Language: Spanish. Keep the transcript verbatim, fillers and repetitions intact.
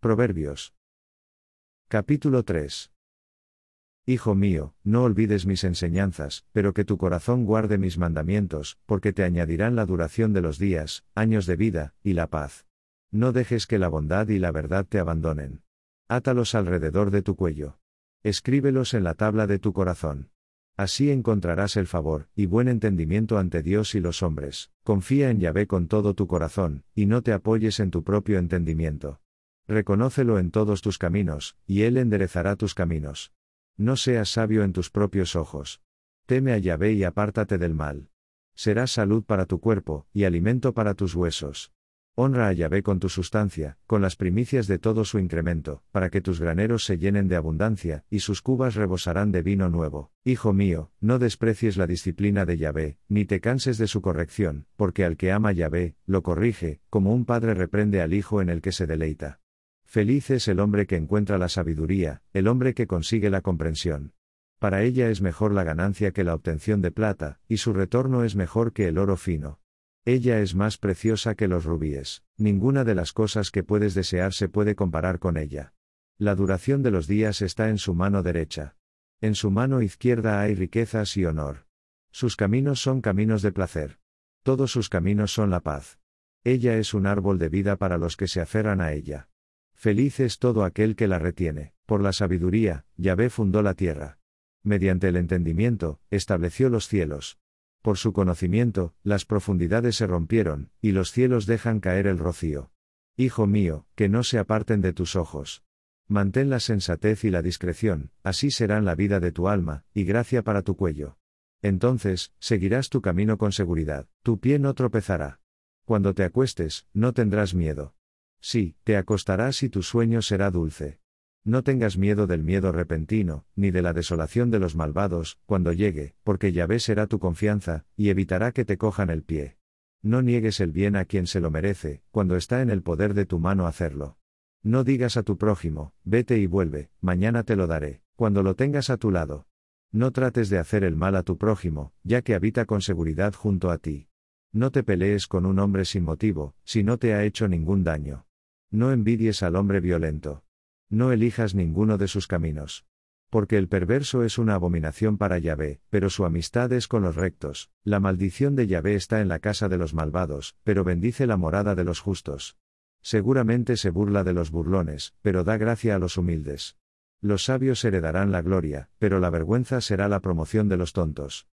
Proverbios. Capítulo tres. Hijo mío, no olvides mis enseñanzas, pero que tu corazón guarde mis mandamientos, porque te añadirán la duración de los días, años de vida, y la paz. No dejes que la bondad y la verdad te abandonen. Átalos alrededor de tu cuello. Escríbelos en la tabla de tu corazón. Así encontrarás el favor, y buen entendimiento ante Dios y los hombres. Confía en Yahvé con todo tu corazón, y no te apoyes en tu propio entendimiento. Reconócelo en todos tus caminos, y Él enderezará tus caminos. No seas sabio en tus propios ojos. Teme a Yahvé y apártate del mal. Serás salud para tu cuerpo, y alimento para tus huesos. Honra a Yahvé con tu sustancia, con las primicias de todo su incremento, para que tus graneros se llenen de abundancia, y sus cubas rebosarán de vino nuevo. Hijo mío, no desprecies la disciplina de Yahvé, ni te canses de su corrección, porque al que ama Yahvé, lo corrige, como un padre reprende al hijo en el que se deleita. Feliz es el hombre que encuentra la sabiduría, el hombre que consigue la comprensión. Para ella es mejor la ganancia que la obtención de plata, y su retorno es mejor que el oro fino. Ella es más preciosa que los rubíes, ninguna de las cosas que puedes desear se puede comparar con ella. La duración de los días está en su mano derecha. En su mano izquierda hay riquezas y honor. Sus caminos son caminos de placer. Todos sus caminos son la paz. Ella es un árbol de vida para los que se aferran a ella. Feliz es todo aquel que la retiene. Por la sabiduría, Yahvé fundó la tierra. Mediante el entendimiento, estableció los cielos. Por su conocimiento, las profundidades se rompieron, y los cielos dejan caer el rocío. Hijo mío, que no se aparten de tus ojos. Mantén la sensatez y la discreción, así serán la vida de tu alma, y gracia para tu cuello. Entonces, seguirás tu camino con seguridad, tu pie no tropezará. Cuando te acuestes, no tendrás miedo. Sí, te acostarás y tu sueño será dulce. No tengas miedo del miedo repentino, ni de la desolación de los malvados, cuando llegue, porque Yahvé será tu confianza, y evitará que te cojan el pie. No niegues el bien a quien se lo merece, cuando está en el poder de tu mano hacerlo. No digas a tu prójimo, vete y vuelve, mañana te lo daré, cuando lo tengas a tu lado. No trates de hacer el mal a tu prójimo, ya que habita con seguridad junto a ti. No te pelees con un hombre sin motivo, si no te ha hecho ningún daño. No envidies al hombre violento. No elijas ninguno de sus caminos. Porque el perverso es una abominación para Yahvé, pero su amistad es con los rectos. La maldición de Yahvé está en la casa de los malvados, pero bendice la morada de los justos. Seguramente se burla de los burlones, pero da gracia a los humildes. Los sabios heredarán la gloria, pero la vergüenza será la promoción de los tontos.